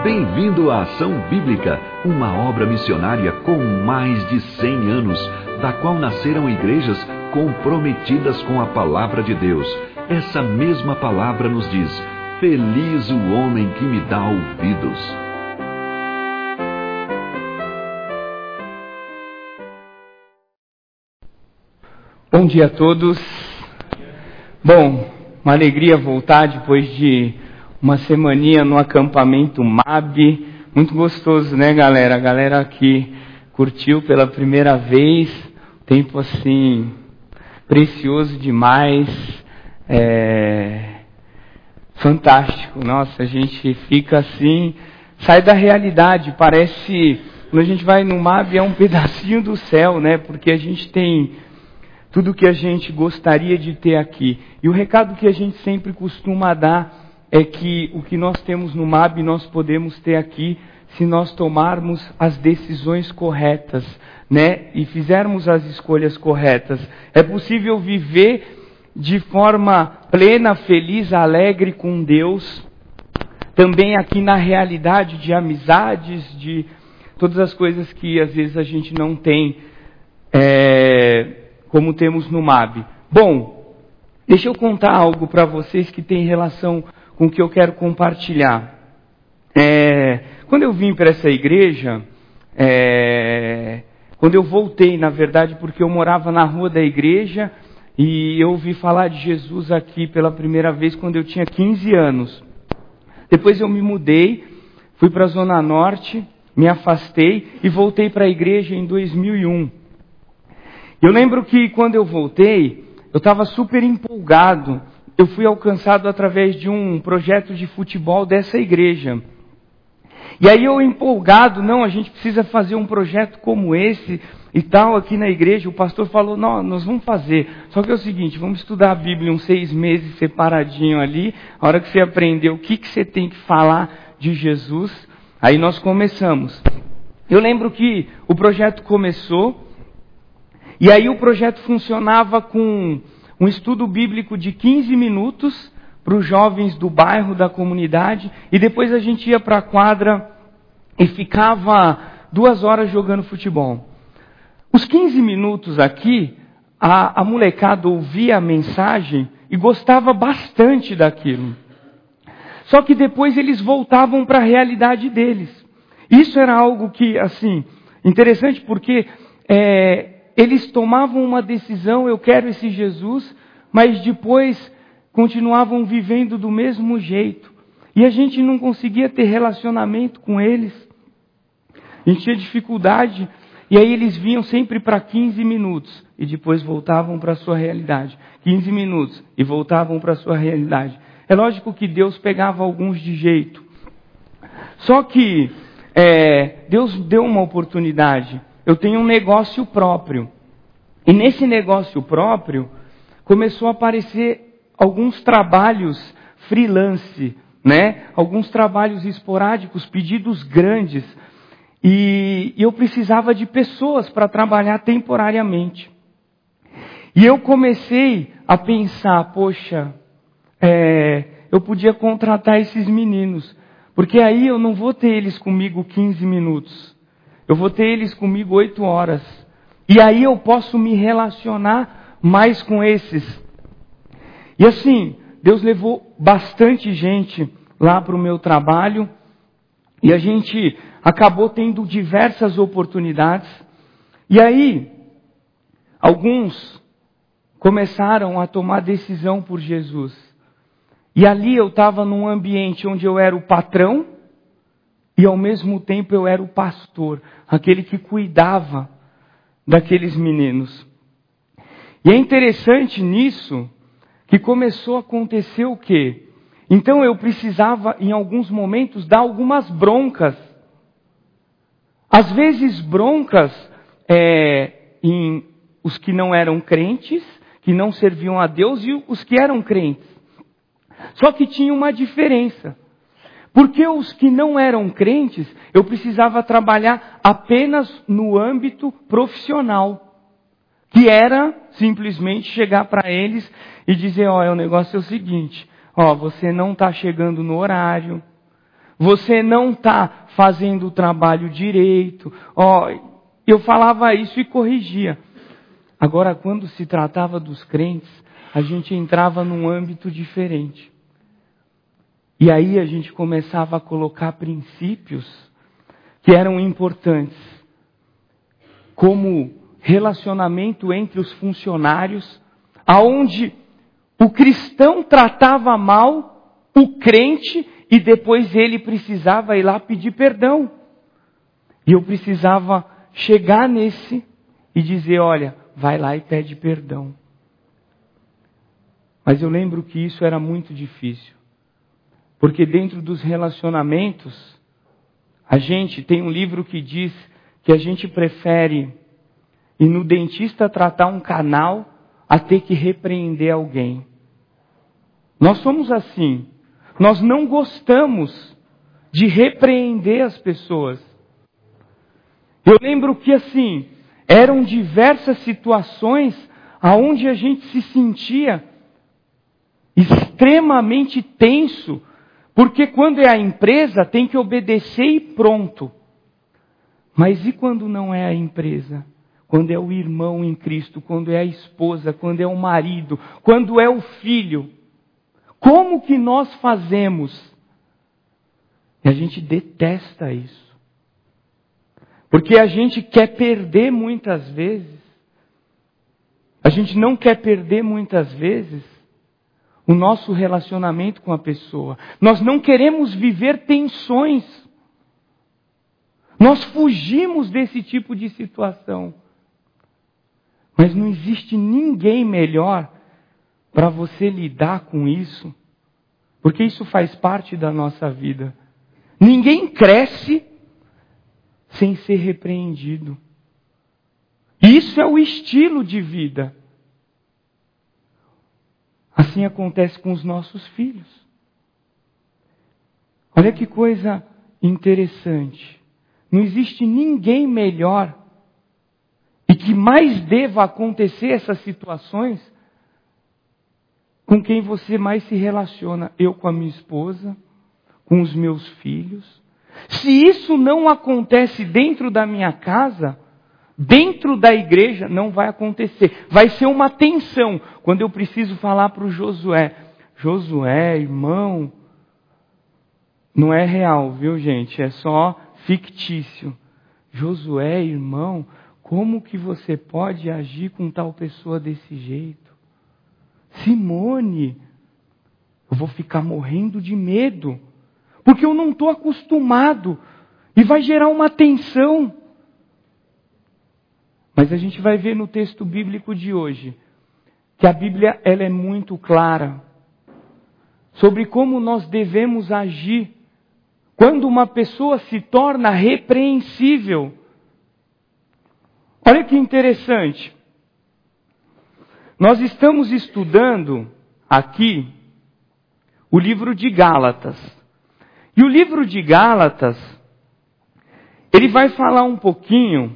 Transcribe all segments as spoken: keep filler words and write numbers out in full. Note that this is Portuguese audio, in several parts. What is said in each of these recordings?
Bem-vindo à Ação Bíblica, uma obra missionária com mais de cem anos, da qual nasceram igrejas comprometidas com a palavra de Deus. Essa mesma palavra nos diz: feliz o homem que me dá ouvidos. Bom dia a todos. Bom, uma alegria voltar depois de uma semaninha no acampamento M A B. Muito gostoso, né, galera? A galera que curtiu pela primeira vez. Tempo assim, precioso demais. É... Fantástico. Nossa, a gente fica assim, sai da realidade. Parece, quando a gente vai no M A B, é um pedacinho do céu, né? Porque a gente tem tudo que a gente gostaria de ter aqui. E o recado que a gente sempre costuma dar é que o que nós temos no M A B nós podemos ter aqui se nós tomarmos as decisões corretas, né? E fizermos as escolhas corretas. É possível viver de forma plena, feliz, alegre com Deus. Também aqui na realidade de amizades, de todas as coisas que às vezes a gente não tem, é, como temos no M A B. Bom, deixa eu contar algo para vocês que tem relação com o que eu quero compartilhar. É, quando eu vim para essa igreja, é, quando eu voltei, na verdade, porque eu morava na rua da igreja e eu ouvi falar de Jesus aqui pela primeira vez quando eu tinha quinze anos. Depois eu me mudei, fui para a Zona Norte, me afastei e voltei para a igreja em dois mil e um. Eu lembro que quando eu voltei, eu estava super empolgado. Eu fui alcançado através de um projeto de futebol dessa igreja. E aí eu empolgado, não, a gente precisa fazer um projeto como esse e tal aqui na igreja. O pastor falou, não, nós vamos fazer. Só que é o seguinte, vamos estudar a Bíblia uns seis meses separadinho ali. A hora que você aprender o que, que você tem que falar de Jesus, aí nós começamos. Eu lembro que o projeto começou, e aí o projeto funcionava com um estudo bíblico de quinze minutos para os jovens do bairro, da comunidade, e depois a gente ia para a quadra e ficava duas horas jogando futebol. Os quinze minutos aqui, a, a molecada ouvia a mensagem e gostava bastante daquilo. Só que depois eles voltavam para a realidade deles. Isso era algo que, assim, interessante porque é, eles tomavam uma decisão, eu quero esse Jesus, mas depois continuavam vivendo do mesmo jeito. E a gente não conseguia ter relacionamento com eles. A gente tinha dificuldade. E aí eles vinham sempre para quinze minutos e depois voltavam para a sua realidade. quinze minutos e voltavam para a sua realidade. É lógico que Deus pegava alguns de jeito. Só que é, Deus deu uma oportunidade. Eu tenho um negócio próprio. E nesse negócio próprio, começou a aparecer alguns trabalhos freelance, né? Alguns trabalhos esporádicos, pedidos grandes. E eu precisava de pessoas para trabalhar temporariamente. E eu comecei a pensar, poxa, é, eu podia contratar esses meninos. Porque aí eu não vou ter eles comigo quinze minutos. Eu vou ter eles comigo oito horas. E aí eu posso me relacionar mais com esses. E assim, Deus levou bastante gente lá para o meu trabalho. E a gente acabou tendo diversas oportunidades. E aí, alguns começaram a tomar decisão por Jesus. E ali eu estava num ambiente onde eu era o patrão e ao mesmo tempo eu era o pastor, aquele que cuidava daqueles meninos. E é interessante nisso que começou a acontecer o quê? Então eu precisava em alguns momentos dar algumas broncas. Às vezes broncas é, em os que não eram crentes, que não serviam a Deus, e os que eram crentes. Só que tinha uma diferença. Porque os que não eram crentes, eu precisava trabalhar apenas no âmbito profissional. Que era simplesmente chegar para eles e dizer, ó, o negócio é o seguinte, ó, você não está chegando no horário, você não está fazendo o trabalho direito. Ó, eu falava isso e corrigia. Agora, quando se tratava dos crentes, a gente entrava num âmbito diferente. E aí a gente começava a colocar princípios que eram importantes, como relacionamento entre os funcionários, aonde o cristão tratava mal o crente e depois ele precisava ir lá pedir perdão. E eu precisava chegar nesse e dizer, olha, vai lá e pede perdão. Mas eu lembro que isso era muito difícil. Porque dentro dos relacionamentos, a gente tem um livro que diz que a gente prefere ir no dentista tratar um canal a ter que repreender alguém. Nós somos assim. Nós não gostamos de repreender as pessoas. Eu lembro que assim, eram diversas situações aonde a gente se sentia extremamente tenso, porque quando é a empresa tem que obedecer e pronto. Mas e quando não é a empresa? Quando é o irmão em Cristo, quando é a esposa, quando é o marido, quando é o filho? Como que nós fazemos? E a gente detesta isso. Porque a gente quer perder muitas vezes. A gente não quer perder muitas vezes o nosso relacionamento com a pessoa. Nós não queremos viver tensões. Nós fugimos desse tipo de situação. Mas não existe ninguém melhor para você lidar com isso, porque isso faz parte da nossa vida. Ninguém cresce sem ser repreendido. Isso é o estilo de vida. Assim acontece com os nossos filhos. Olha que coisa interessante. Não existe ninguém melhor e que mais deva acontecer essas situações com quem você mais se relaciona. Eu com a minha esposa, com os meus filhos. Se isso não acontece dentro da minha casa, dentro da igreja, não vai acontecer. Vai ser uma tensão. Quando eu preciso falar para o Josué, Josué, irmão, não é real, viu gente? É só fictício. Josué, irmão, como que você pode agir com tal pessoa desse jeito? Simone, eu vou ficar morrendo de medo, porque eu não estou acostumado, e vai gerar uma tensão. Mas a gente vai ver no texto bíblico de hoje, que a Bíblia ela é muito clara, sobre como nós devemos agir, quando uma pessoa se torna repreensível. Olha que interessante. Nós estamos estudando aqui o livro de Gálatas. E o livro de Gálatas, ele vai falar um pouquinho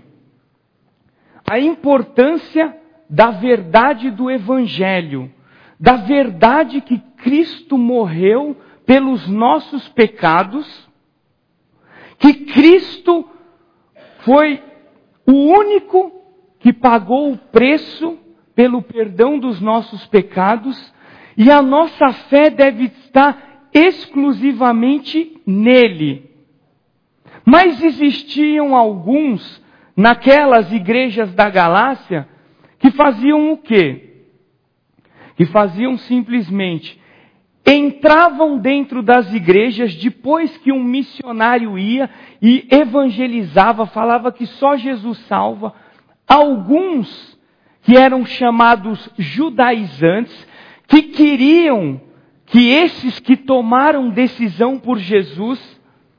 a importância da verdade do Evangelho, da verdade que Cristo morreu pelos nossos pecados, que Cristo foi o único que pagou o preço pelo perdão dos nossos pecados, e a nossa fé deve estar exclusivamente nele. Mas existiam alguns naquelas igrejas da Galácia que faziam o quê? Que faziam simplesmente, entravam dentro das igrejas depois que um missionário ia e evangelizava, falava que só Jesus salva. Alguns que eram chamados judaizantes, que queriam que esses que tomaram decisão por Jesus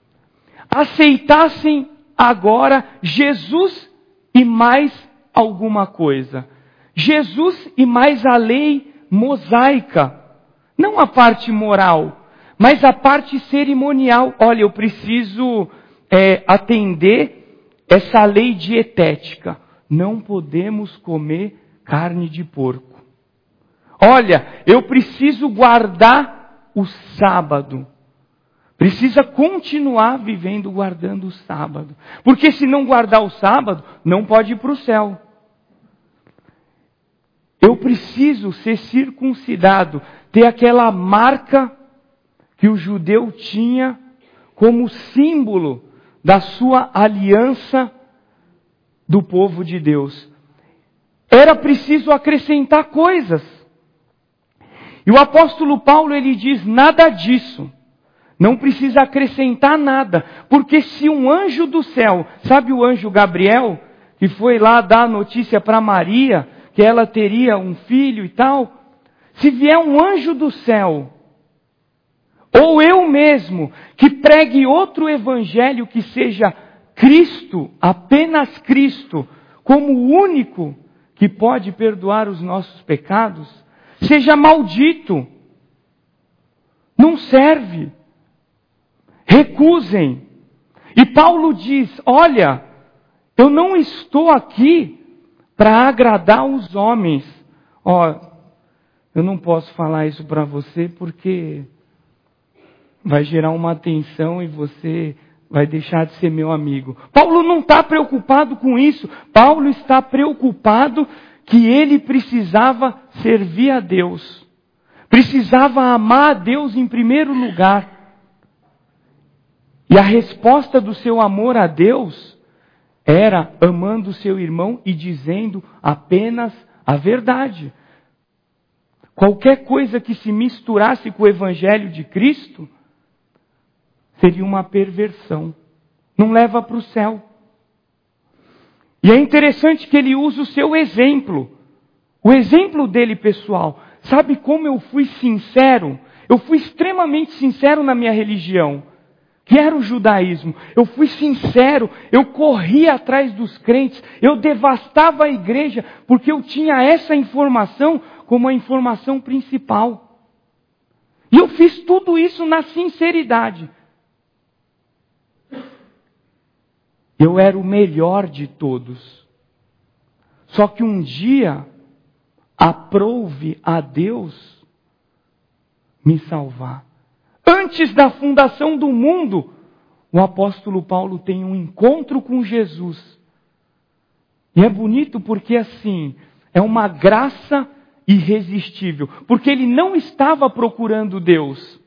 aceitassem agora Jesus e mais alguma coisa. Jesus e mais a lei mosaica. Não a parte moral, mas a parte cerimonial. Olha, eu preciso é, atender essa lei dietética. Não podemos comer carne de porco. Olha, eu preciso guardar o sábado. Precisa continuar vivendo guardando o sábado. Porque se não guardar o sábado, não pode ir para o céu. Eu preciso ser circuncidado, ter aquela marca que o judeu tinha como símbolo da sua aliança do povo de Deus. Era preciso acrescentar coisas. E o apóstolo Paulo, ele diz, nada disso. Não precisa acrescentar nada. Porque se um anjo do céu, sabe o anjo Gabriel, que foi lá dar a notícia para Maria, que ela teria um filho e tal, se vier um anjo do céu, ou eu mesmo, que pregue outro evangelho que seja Cristo, apenas Cristo, como o único que pode perdoar os nossos pecados, seja maldito. Não serve. Recusem. E Paulo diz, olha, eu não estou aqui para agradar os homens. Ó, eu não posso falar isso para você porque vai gerar uma tensão e você vai deixar de ser meu amigo. Paulo não está preocupado com isso. Paulo está preocupado que ele precisava servir a Deus. Precisava amar a Deus em primeiro lugar. E a resposta do seu amor a Deus era amando o seu irmão e dizendo apenas a verdade. Qualquer coisa que se misturasse com o evangelho de Cristo seria uma perversão. Não leva para o céu. E é interessante que ele usa o seu exemplo. O exemplo dele pessoal. Sabe como eu fui sincero? Eu fui extremamente sincero na minha religião, que era o judaísmo. Eu fui sincero, eu corria atrás dos crentes, eu devastava a igreja, porque eu tinha essa informação como a informação principal. E eu fiz tudo isso na sinceridade. Eu era o melhor de todos. Só que um dia, aprouve a Deus me salvar. Antes da fundação do mundo, o apóstolo Paulo tem um encontro com Jesus. E é bonito porque assim, é uma graça irresistível. Porque ele não estava procurando Deus.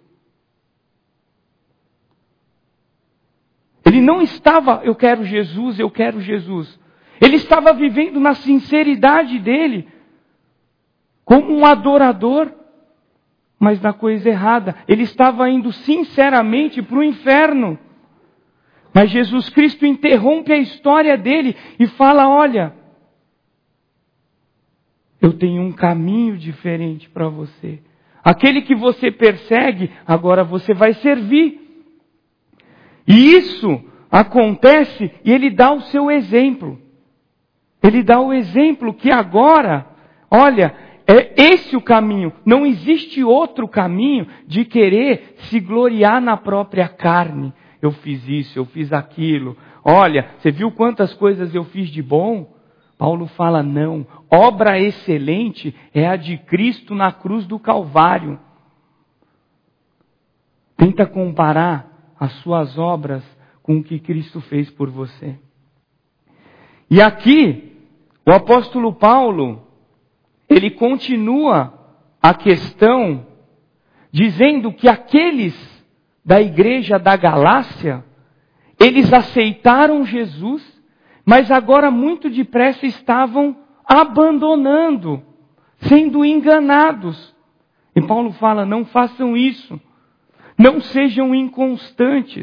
Ele não estava, eu quero Jesus, eu quero Jesus. Ele estava vivendo na sinceridade dele, como um adorador, mas na coisa errada. Ele estava indo sinceramente para o inferno. Mas Jesus Cristo interrompe a história dele e fala, olha, eu tenho um caminho diferente para você. Aquele que você persegue, agora você vai servir. E isso acontece e ele dá o seu exemplo. Ele dá o exemplo que agora, olha, é esse o caminho. Não existe outro caminho de querer se gloriar na própria carne. Eu fiz isso, eu fiz aquilo. Olha, você viu quantas coisas eu fiz de bom? Paulo fala, não. Obra excelente é a de Cristo na cruz do Calvário. Tenta comparar as suas obras com o que Cristo fez por você. E aqui, o apóstolo Paulo, ele continua a questão dizendo que aqueles da igreja da Galácia, eles aceitaram Jesus, mas agora muito depressa estavam abandonando, sendo enganados. E Paulo fala, não façam isso. Não sejam inconstantes.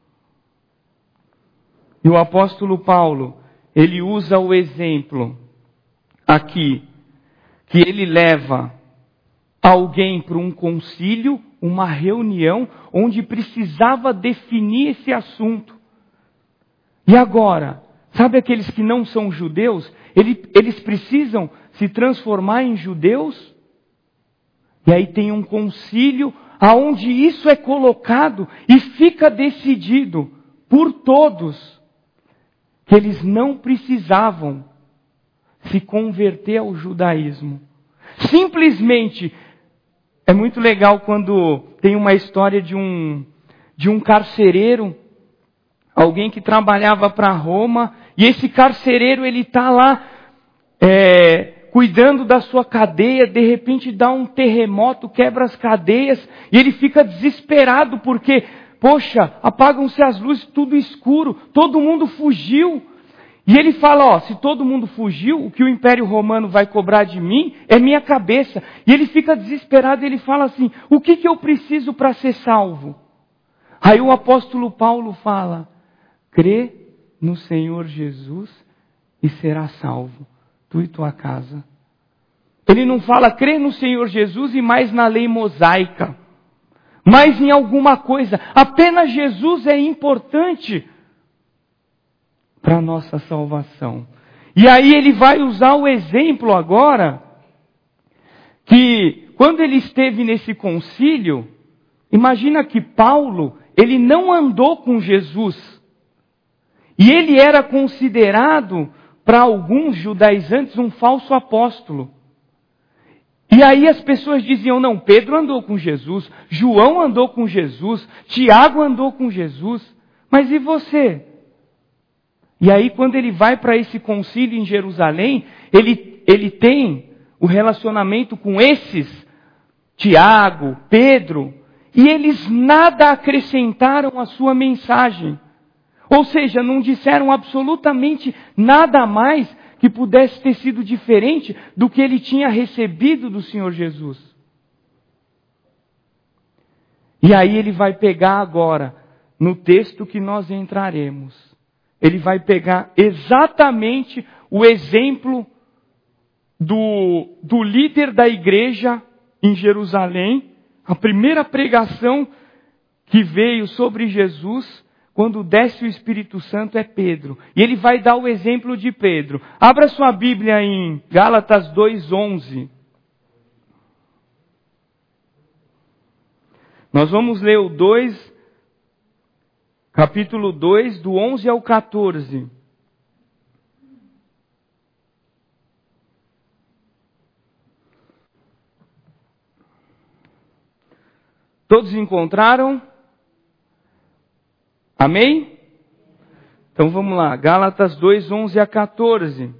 E o apóstolo Paulo, ele usa o exemplo aqui, que ele leva alguém para um concílio, uma reunião, onde precisava definir esse assunto. E agora, sabe aqueles que não são judeus? Ele, eles precisam se transformar em judeus? E aí tem um concílio aonde isso é colocado e fica decidido por todos que eles não precisavam se converter ao judaísmo. Simplesmente, é muito legal quando tem uma história de um, de um carcereiro, alguém que trabalhava para Roma, e esse carcereiro ele está lá é, cuidando da sua cadeia, de repente dá um terremoto, quebra as cadeias, e ele fica desesperado porque, poxa, apagam-se as luzes, tudo escuro, todo mundo fugiu. E ele fala, ó, se todo mundo fugiu, o que o Império Romano vai cobrar de mim é minha cabeça. E ele fica desesperado e ele fala assim, o que que eu preciso para ser salvo? Aí o apóstolo Paulo fala, crê no Senhor Jesus e será salvo, tu e tua casa. Ele não fala, crê no Senhor Jesus e mais na lei mosaica, mais em alguma coisa. Apenas Jesus é importante para a nossa salvação. E aí ele vai usar o exemplo agora, que quando ele esteve nesse concílio, imagina que Paulo, ele não andou com Jesus. E ele era considerado, para alguns judaizantes, um falso apóstolo. E aí as pessoas diziam, não, Pedro andou com Jesus, João andou com Jesus, Tiago andou com Jesus, mas e você? E aí quando ele vai para esse concílio em Jerusalém, ele, ele tem o relacionamento com esses, Tiago, Pedro, e eles nada acrescentaram à sua mensagem. Ou seja, não disseram absolutamente nada mais que pudesse ter sido diferente do que ele tinha recebido do Senhor Jesus. E aí ele vai pegar agora, no texto que nós entraremos, ele vai pegar exatamente o exemplo do, do líder da igreja em Jerusalém, a primeira pregação que veio sobre Jesus, quando desce o Espírito Santo, é Pedro. E ele vai dar o exemplo de Pedro. Abra sua Bíblia em Gálatas dois, onze. Nós vamos ler o dois, capítulo dois, do onze ao quatorze. Todos encontraram? Amém? Então vamos lá, Gálatas dois, onze a quatorze.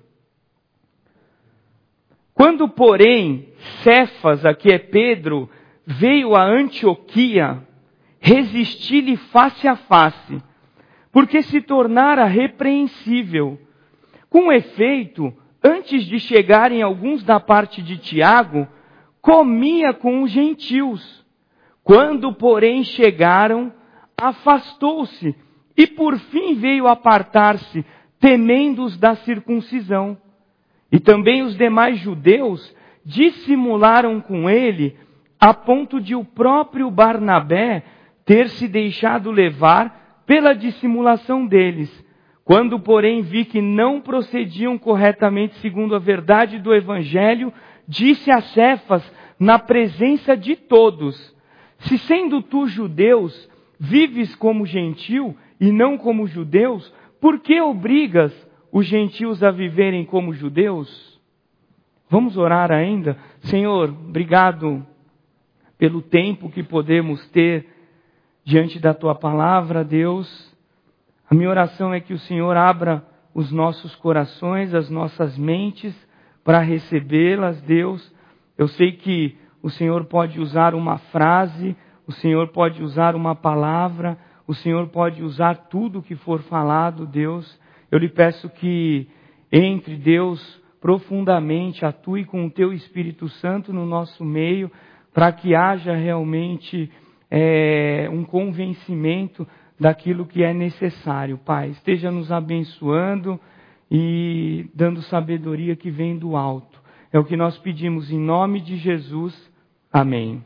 Quando, porém, Cefas, aqui é Pedro, veio a Antioquia, resisti-lhe face a face, porque se tornara repreensível. Com efeito, antes de chegarem alguns da parte de Tiago, comia com os gentios. Quando, porém, chegaram, afastou-se e por fim veio apartar-se, temendo-os da circuncisão. E também os demais judeus dissimularam com ele, a ponto de o próprio Barnabé ter se deixado levar pela dissimulação deles. Quando, porém, vi que não procediam corretamente segundo a verdade do Evangelho, disse a Cefas, na presença de todos, se sendo tu judeus, vives como gentil e não como judeus, por que obrigas os gentios a viverem como judeus? Vamos orar ainda? Senhor, obrigado pelo tempo que podemos ter diante da Tua palavra, Deus. A minha oração é que o Senhor abra os nossos corações, as nossas mentes, para recebê-las, Deus. Eu sei que o Senhor pode usar uma frase, o Senhor pode usar uma palavra, o Senhor pode usar tudo que for falado, Deus. Eu lhe peço que entre, Deus, profundamente, atue com o Teu Espírito Santo no nosso meio, para que haja realmente é, um convencimento daquilo que é necessário, Pai. Esteja nos abençoando e dando sabedoria que vem do alto. É o que nós pedimos em nome de Jesus. Amém.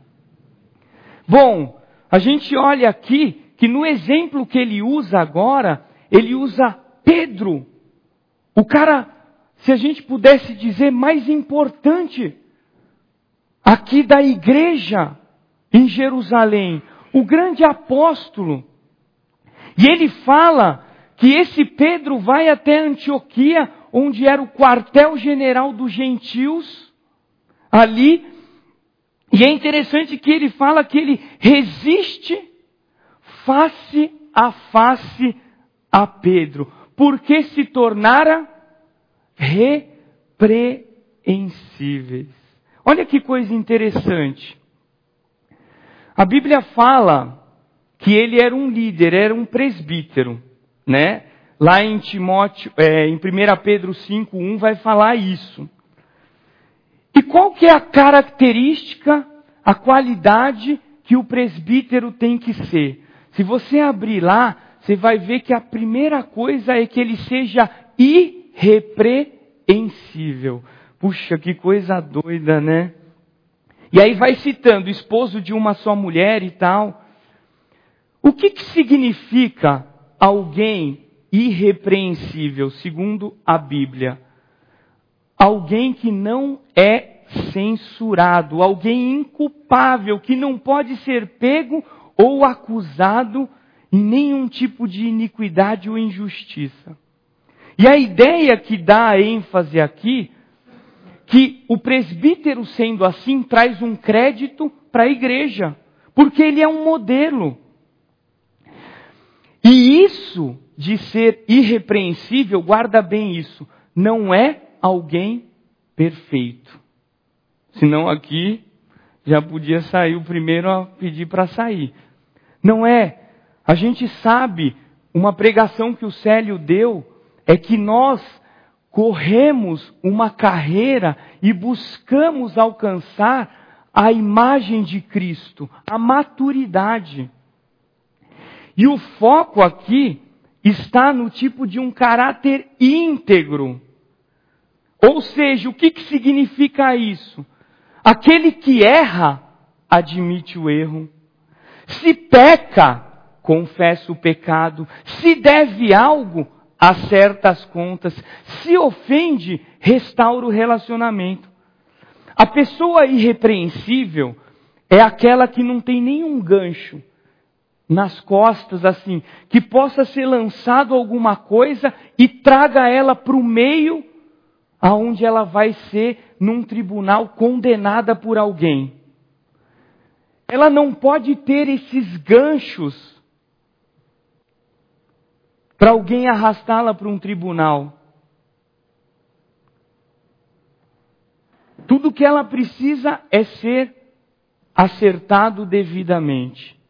Bom, a gente olha aqui que no exemplo que ele usa agora, ele usa Pedro, o cara, se a gente pudesse dizer, mais importante aqui da igreja em Jerusalém, o grande apóstolo. E ele fala que esse Pedro vai até Antioquia, onde era o quartel-general dos gentios, ali. E é interessante que ele fala que ele resiste face a face a Pedro, porque se tornara repreensíveis. Olha que coisa interessante. A Bíblia fala que ele era um líder, era um presbítero, né? Lá em Timóteo, é, em primeira Pedro cinco, um vai falar isso. E qual que é a característica, a qualidade que o presbítero tem que ser? Se você abrir lá, você vai ver que a primeira coisa é que ele seja irrepreensível. Puxa, que coisa doida, né? E aí vai citando, esposo de uma só mulher e tal. O que que significa alguém irrepreensível, segundo a Bíblia? Alguém que não é censurado, alguém inculpável, que não pode ser pego ou acusado em nenhum tipo de iniquidade ou injustiça. E a ideia que dá a ênfase aqui, que o presbítero sendo assim traz um crédito para a igreja, porque ele é um modelo. E isso de ser irrepreensível, guarda bem isso, não é alguém perfeito. Senão aqui já podia sair o primeiro a pedir para sair. Não é. A gente sabe, uma pregação que o Célio deu, é que nós corremos uma carreira e buscamos alcançar a imagem de Cristo, a maturidade. E o foco aqui está no tipo de um caráter íntegro. Ou seja, o que, que significa isso? Aquele que erra, admite o erro. Se peca, confessa o pecado. Se deve algo, acerta as contas. Se ofende, restaura o relacionamento. A pessoa irrepreensível é aquela que não tem nenhum gancho nas costas, assim, que possa ser lançado alguma coisa e traga ela para o meio aonde ela vai ser, num tribunal, condenada por alguém. Ela não pode ter esses ganchos para alguém arrastá-la para um tribunal. Tudo que ela precisa é ser acertado devidamente.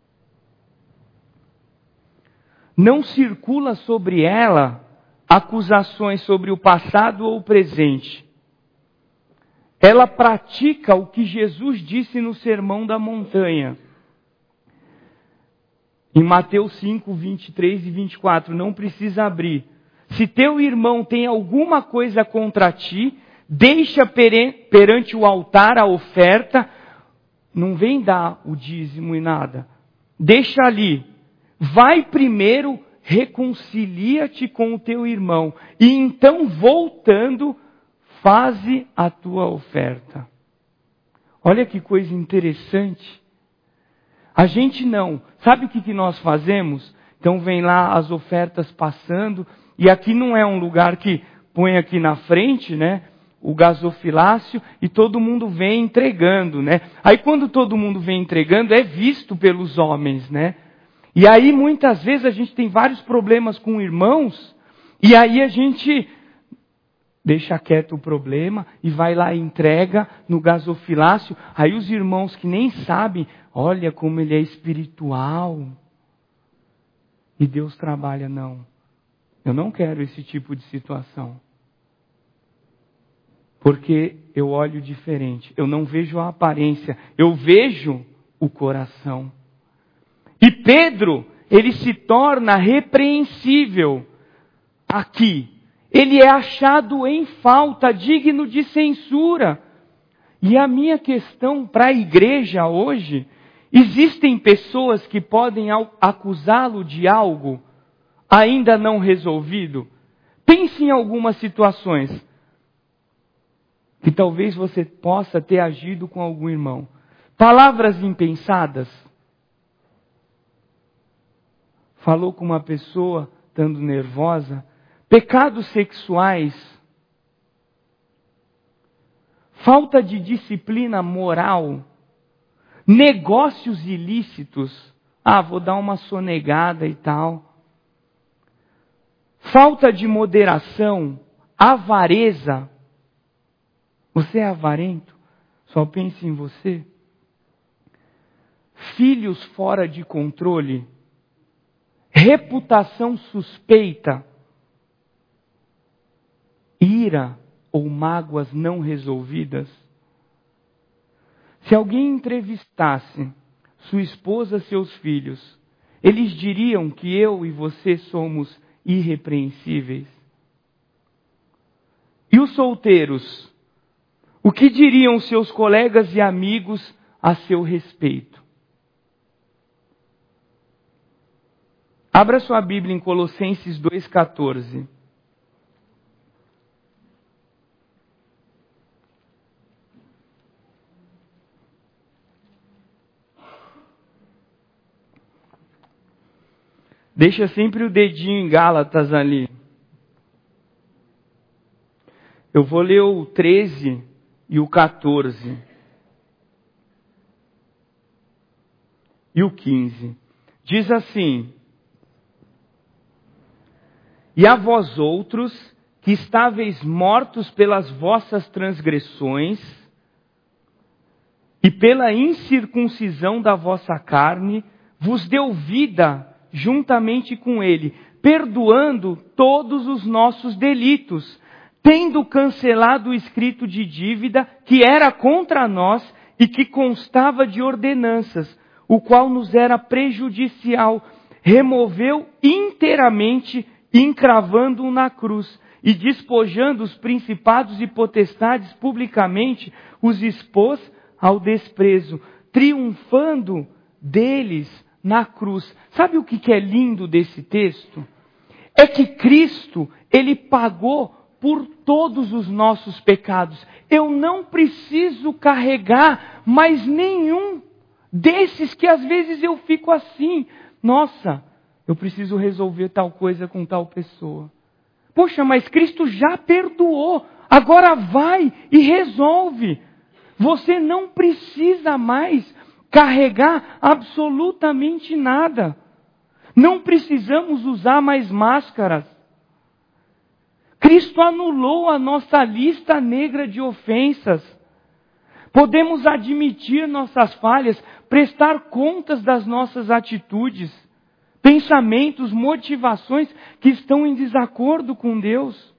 Não circula sobre ela acusações sobre o passado ou o presente. Ela pratica o que Jesus disse no Sermão da Montanha. Em Mateus cinco, vinte e três e vinte e quatro, não precisa abrir. Se teu irmão tem alguma coisa contra ti, deixa perante o altar a oferta, não vem dar o dízimo e nada. Deixa ali. Vai primeiro, reconcilia-te com o teu irmão. E então, voltando, faze a tua oferta. Olha que coisa interessante. A gente não. Sabe o que, que nós fazemos? Então vem lá as ofertas passando. E aqui não é um lugar que põe aqui na frente, né? O gasofilácio, e todo mundo vem entregando, né? Aí quando todo mundo vem entregando, é visto pelos homens, né? E aí muitas vezes a gente tem vários problemas com irmãos, e aí a gente deixa quieto o problema e vai lá e entrega no gasofilácio. Aí os irmãos que nem sabem, olha como ele é espiritual. E Deus trabalha, não. Eu não quero esse tipo de situação. Porque eu olho diferente. Eu não vejo a aparência. Eu vejo o coração. E Pedro, ele se torna repreensível aqui. Ele é achado em falta, digno de censura. E a minha questão para a igreja hoje, existem pessoas que podem acusá-lo de algo ainda não resolvido? Pense em algumas situações que talvez você possa ter agido com algum irmão. Palavras impensadas. Falou com uma pessoa estando nervosa. Pecados sexuais. Falta de disciplina moral. Negócios ilícitos. Ah, vou dar uma sonegada e tal. Falta de moderação, avareza. Você é avarento? Só pense em você. Filhos fora de controle. Reputação suspeita. Ira ou mágoas não resolvidas. Se alguém entrevistasse sua esposa, seus filhos, eles diriam que eu e você somos irrepreensíveis. E os solteiros, o que diriam seus colegas e amigos a seu respeito? Abra sua Bíblia em Colossenses dois, quatorze. Deixa sempre o dedinho em Gálatas ali. Eu vou ler o treze e o quatorze. E o quinze. Diz assim: E a vós outros, que estáveis mortos pelas vossas transgressões, e pela incircuncisão da vossa carne, vos deu vida juntamente com ele, perdoando todos os nossos delitos, tendo cancelado o escrito de dívida que era contra nós e que constava de ordenanças, o qual nos era prejudicial, removeu inteiramente, encravando-o na cruz, e despojando os principados e potestades publicamente, os expôs ao desprezo, triunfando deles na cruz. Sabe o que é lindo desse texto? É que Cristo, Ele pagou por todos os nossos pecados. Eu não preciso carregar mais nenhum desses que às vezes eu fico assim. Nossa, eu preciso resolver tal coisa com tal pessoa. Poxa, mas Cristo já perdoou. Agora vai e resolve. Você não precisa mais carregar absolutamente nada. Não precisamos usar mais máscaras. Cristo anulou a nossa lista negra de ofensas. Podemos admitir nossas falhas, prestar contas das nossas atitudes, pensamentos, motivações que estão em desacordo com Deus.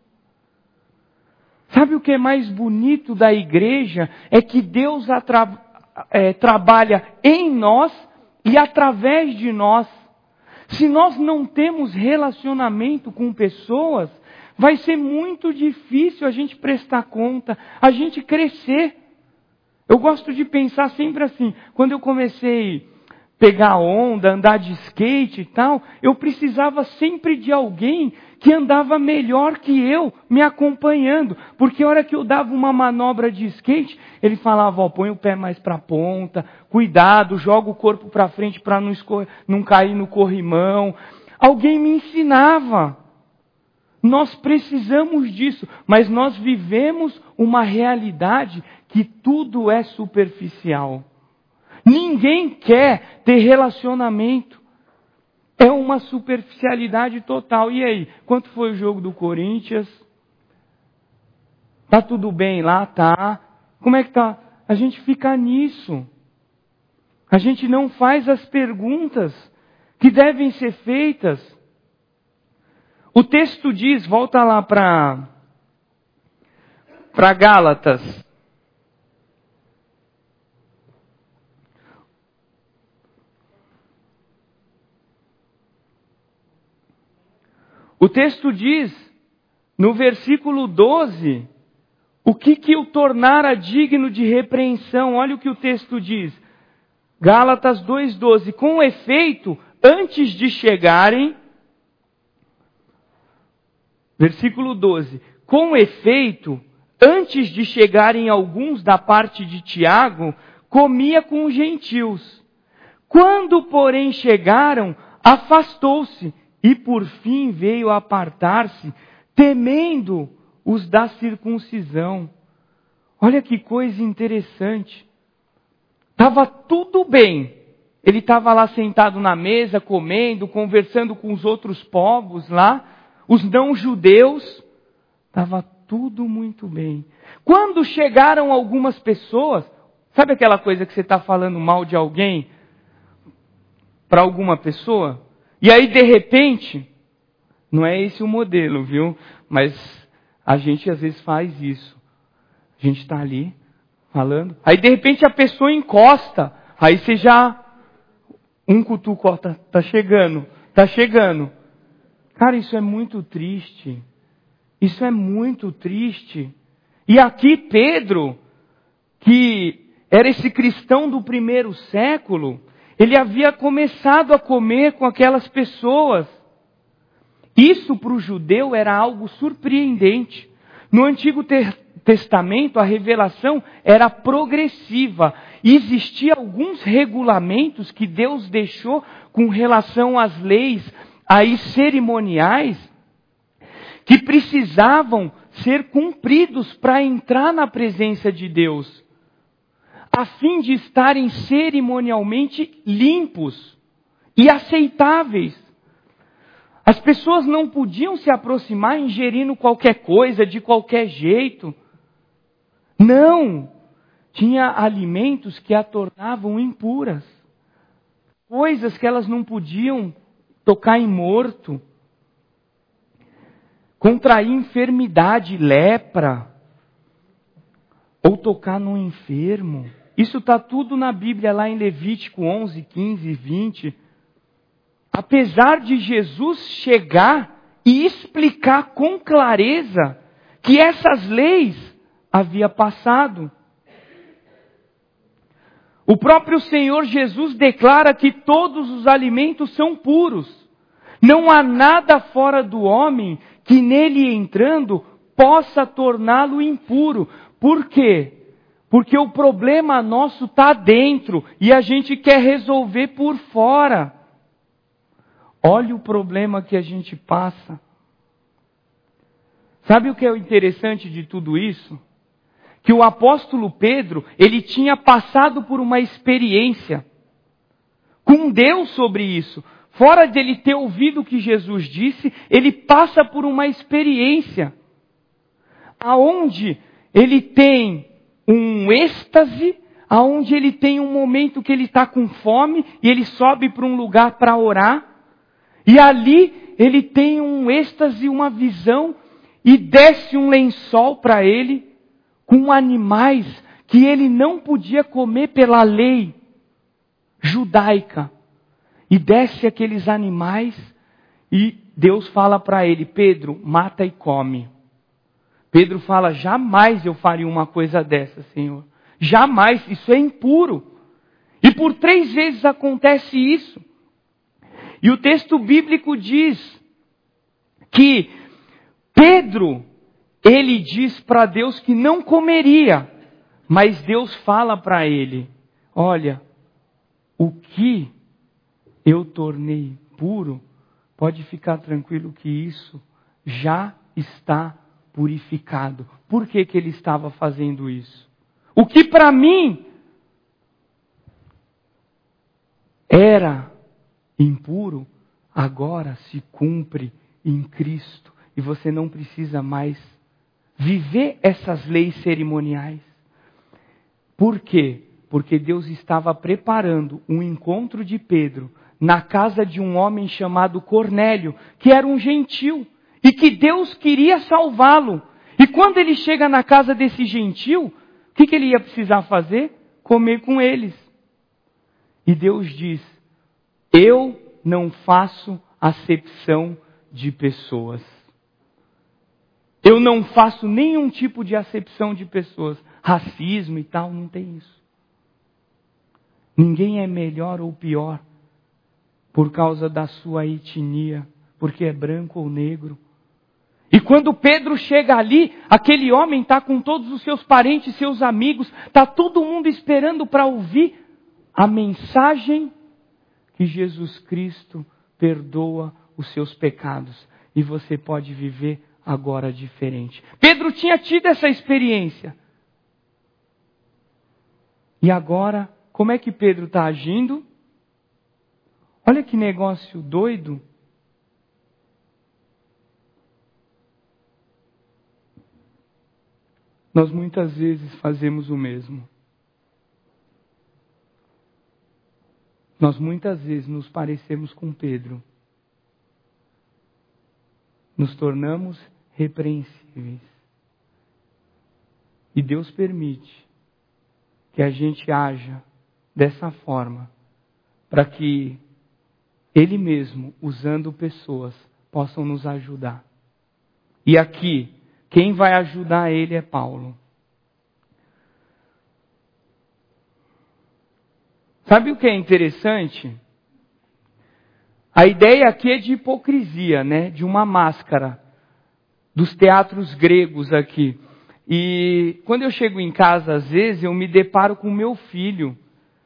Sabe o que é mais bonito da igreja? É que Deus atra- é, trabalha em nós e através de nós. Se nós não temos relacionamento com pessoas, vai ser muito difícil a gente prestar conta, a gente crescer. Eu gosto de pensar sempre assim, quando eu comecei a pegar onda, andar de skate e tal, eu precisava sempre de alguém que andava melhor que eu, me acompanhando. Porque a hora que eu dava uma manobra de skate, ele falava, ó, põe o pé mais para a ponta, cuidado, joga o corpo para frente para não, escor- não cair no corrimão. Alguém me ensinava. Nós precisamos disso, mas nós vivemos uma realidade que tudo é superficial. Ninguém quer ter relacionamento. É uma superficialidade total. E aí, quanto foi o jogo do Corinthians? Tá tudo bem lá? Tá. Como é que tá? A gente fica nisso. A gente não faz as perguntas que devem ser feitas. O texto diz, volta lá para para Gálatas. O texto diz, no versículo doze, o que que o tornara digno de repreensão. Olha o que o texto diz. Gálatas dois, doze. Com efeito, antes de chegarem... Versículo doze. Com efeito, antes de chegarem alguns da parte de Tiago, comia com os gentios. Quando, porém, chegaram, afastou-se e por fim veio a apartar-se, temendo os da circuncisão. Olha que coisa interessante. Estava tudo bem. ele estava lá sentado na mesa, comendo, conversando com os outros povos lá, os não-judeus, estava tudo muito bem. Quando chegaram algumas pessoas, sabe aquela coisa que você está falando mal de alguém para alguma pessoa? E aí, de repente, não é esse o modelo, viu? Mas a gente às vezes faz isso. A gente está ali falando, aí de repente a pessoa encosta, aí você já, um cutuco, ó, tá, tá chegando, tá chegando. Cara, isso é muito triste. Isso é muito triste. E aqui Pedro, que era esse cristão do primeiro século, ele havia começado a comer com aquelas pessoas. Isso para o judeu era algo surpreendente. No Antigo Testamento, a revelação era progressiva. Existiam alguns regulamentos que Deus deixou com relação às leis aí cerimoniais que precisavam ser cumpridos para entrar na presença de Deus, a fim de estarem cerimonialmente limpos e aceitáveis. As pessoas não podiam se aproximar ingerindo qualquer coisa, de qualquer jeito. Não! Tinha alimentos que a tornavam impuras. Coisas que elas não podiam tocar em morto. Contrair enfermidade, lepra. Ou tocar num enfermo. Isso está tudo na Bíblia, lá em Levítico onze, quinze e vinte. Apesar de Jesus chegar e explicar com clareza que essas leis havia passado. O próprio Senhor Jesus declara que todos os alimentos são puros. Não há nada fora do homem que nele entrando possa torná-lo impuro. Por quê? Porque o problema nosso está dentro e a gente quer resolver por fora. Olha o problema que a gente passa. Sabe o que é o interessante de tudo isso? Que o apóstolo Pedro, ele tinha passado por uma experiência com Deus sobre isso. Fora dele ter ouvido o que Jesus disse, ele passa por uma experiência aonde ele tem um êxtase, aonde ele tem um momento que ele está com fome e ele sobe para um lugar para orar. E ali ele tem um êxtase, uma visão, e desce um lençol para ele, com animais que ele não podia comer pela lei judaica. E desce aqueles animais, e Deus fala para ele, Pedro, mata e come. Pedro fala, jamais eu faria uma coisa dessa, Senhor. Jamais, isso é impuro. E por três vezes acontece isso. E o texto bíblico diz que Pedro, ele diz para Deus que não comeria, mas Deus fala para ele, olha, o que eu tornei puro, pode ficar tranquilo que isso já está purificado. Por que que ele estava fazendo isso? O que para mim era impuro, agora se cumpre em Cristo. E você não precisa mais viver essas leis cerimoniais. Por quê? Porque Deus estava preparando um encontro de Pedro na casa de um homem chamado Cornélio, que era um gentil, e que Deus queria salvá-lo. E quando ele chega na casa desse gentil, o que, que ele ia precisar fazer? Comer com eles. E Deus diz, eu não faço acepção de pessoas. Eu não faço nenhum tipo de acepção de pessoas. Racismo e tal, não tem isso. Ninguém é melhor ou pior por causa da sua etnia, porque é branco ou negro. E quando Pedro chega ali, aquele homem está com todos os seus parentes, seus amigos, está todo mundo esperando para ouvir a mensagem que Jesus Cristo perdoa os seus pecados. E você pode viver agora diferente. Pedro tinha tido essa experiência. E agora, como é que Pedro está agindo? Olha que negócio doido. Nós muitas vezes fazemos o mesmo. Nós muitas vezes nos parecemos com Pedro. Nos tornamos repreensíveis. E Deus permite que a gente haja dessa forma, para que Ele mesmo, usando pessoas, possam nos ajudar. E aqui, quem vai ajudar Ele é Paulo. Sabe o que é interessante? A ideia aqui é de hipocrisia, né? De uma máscara. Dos teatros gregos aqui. E quando eu chego em casa, às vezes, eu me deparo com o meu filho.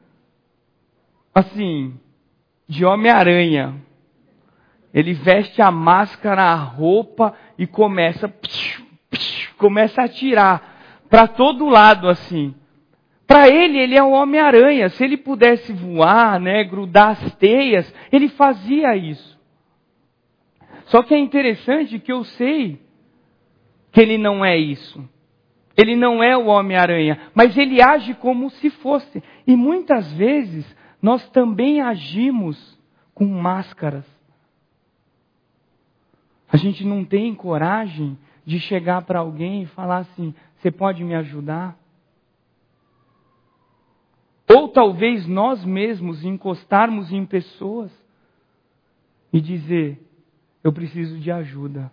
Assim, de Homem-Aranha. Ele veste a máscara, a roupa e começa, psiu, psiu, começa a atirar para todo lado assim. Para ele, ele é o Homem-Aranha. Se ele pudesse voar, né, grudar as teias, ele fazia isso. Só que é interessante que eu sei que ele não é isso. Ele não é o Homem-Aranha, mas ele age como se fosse. E muitas vezes nós também agimos com máscaras. A gente não tem coragem de chegar para alguém e falar assim, você pode me ajudar? Ou talvez nós mesmos encostarmos em pessoas e dizer, eu preciso de ajuda.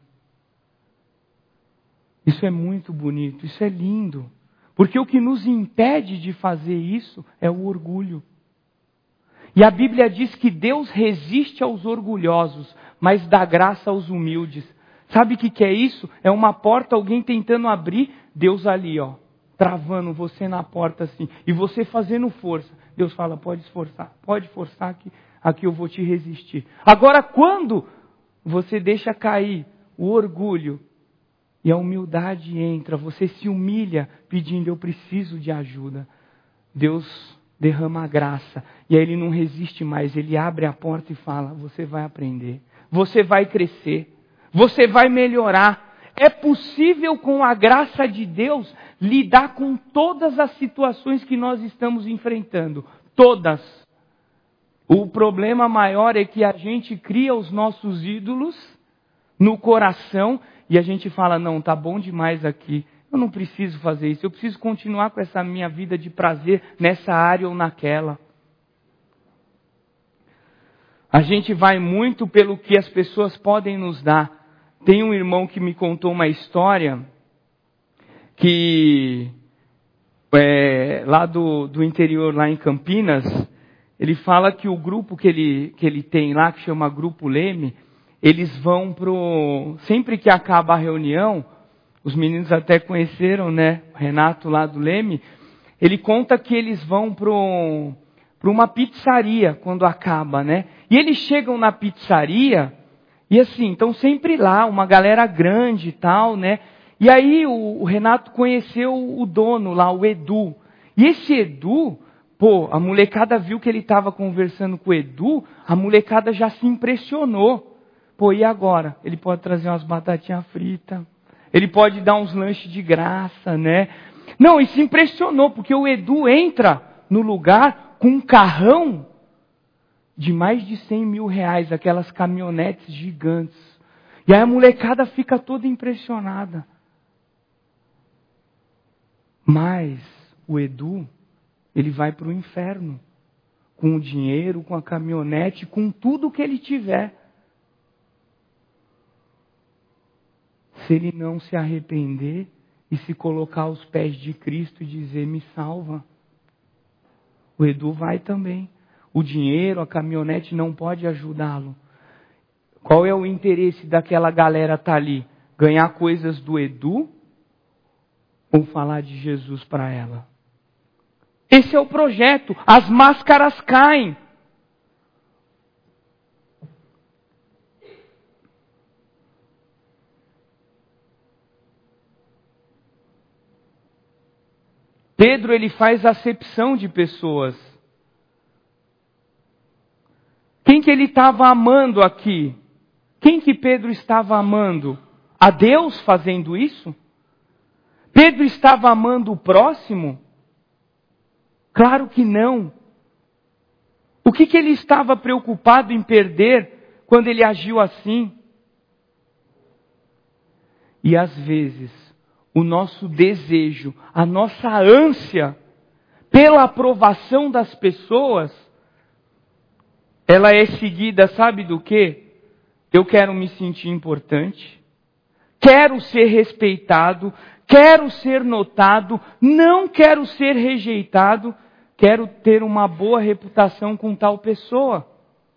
Isso é muito bonito, isso é lindo. Porque o que nos impede de fazer isso é o orgulho. E a Bíblia diz que Deus resiste aos orgulhosos, mas dá graça aos humildes. Sabe o que, que é isso? É uma porta, alguém tentando abrir, Deus ali, ó, travando você na porta assim, e você fazendo força. Deus fala, pode esforçar, pode forçar que aqui eu vou te resistir. Agora, quando você deixa cair o orgulho e a humildade entra, você se humilha pedindo, eu preciso de ajuda. Deus derrama a graça. E aí ele não resiste mais. Ele abre a porta e fala, você vai aprender. Você vai crescer. Você vai melhorar. É possível com a graça de Deus lidar com todas as situações que nós estamos enfrentando. Todas. O problema maior é que a gente cria os nossos ídolos no coração e a gente fala, não, tá bom demais aqui. Eu não preciso fazer isso. Eu preciso continuar com essa minha vida de prazer nessa área ou naquela. A gente vai muito pelo que as pessoas podem nos dar. Tem um irmão que me contou uma história que é, lá do, do interior, lá em Campinas, ele fala que o grupo que ele, que ele tem lá, que chama Grupo Leme, eles vão pro... Sempre que acaba a reunião, os meninos até conheceram, né? O Renato lá do Leme. Ele conta que eles vão para uma pizzaria quando acaba, né? E eles chegam na pizzaria e assim, estão sempre lá, uma galera grande e tal, né? E aí o, o Renato conheceu o dono lá, o Edu. E esse Edu, pô, a molecada viu que ele estava conversando com o Edu, a molecada já se impressionou. Pô, e agora? Ele pode trazer umas batatinhas fritas. Ele pode dar uns lanches de graça, né? Não, e se impressionou, porque o Edu entra no lugar com um carrão de mais de cem mil reais, aquelas caminhonetes gigantes. E aí a molecada fica toda impressionada. Mas o Edu, ele vai para o inferno. Com o dinheiro, com a caminhonete, com tudo que ele tiver. Se ele não se arrepender e se colocar aos pés de Cristo e dizer, me salva. O Edu vai também. O dinheiro, a caminhonete não pode ajudá-lo. Qual é o interesse daquela galera estar ali? Ganhar coisas do Edu ou falar de Jesus para ela? Esse é o projeto. As máscaras caem. Pedro, ele faz acepção de pessoas. Quem que ele ele estava amando aqui? Quem que Pedro estava amando? A Deus fazendo isso? Pedro estava amando o próximo? Claro que não. O que que ele estava preocupado em perder quando ele agiu assim? E às vezes, o nosso desejo, a nossa ânsia pela aprovação das pessoas, ela é seguida, sabe do quê? Eu quero me sentir importante, quero ser respeitado, quero ser notado, não quero ser rejeitado, quero ter uma boa reputação com tal pessoa.